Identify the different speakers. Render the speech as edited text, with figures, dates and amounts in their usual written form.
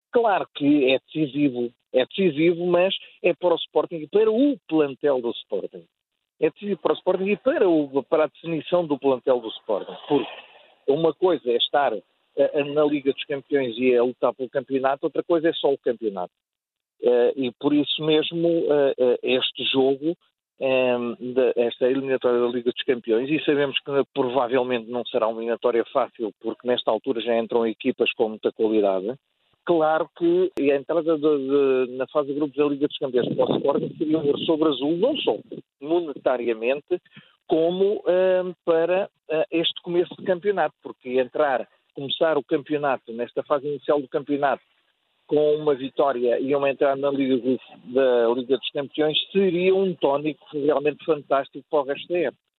Speaker 1: Claro que é decisivo, mas é para o Sporting e para o plantel do Sporting. É decisivo para o Sporting e para a definição do plantel do Sporting. Porque uma coisa é estar na Liga dos Campeões e a lutar pelo campeonato, outra coisa é só o campeonato. E por isso mesmo este jogo, esta eliminatória da Liga dos Campeões, e sabemos que provavelmente não será uma eliminatória fácil, porque nesta altura já entram equipas com muita qualidade. Claro que a entrada na fase de grupos da Liga dos Campeões para o Sporting seria um ouro sobre azul, não só monetariamente, como para este começo de campeonato, porque começar o campeonato, nesta fase inicial do campeonato, com uma vitória e uma entrada na da Liga dos Campeões, seria um tónico realmente fantástico para o resto da época.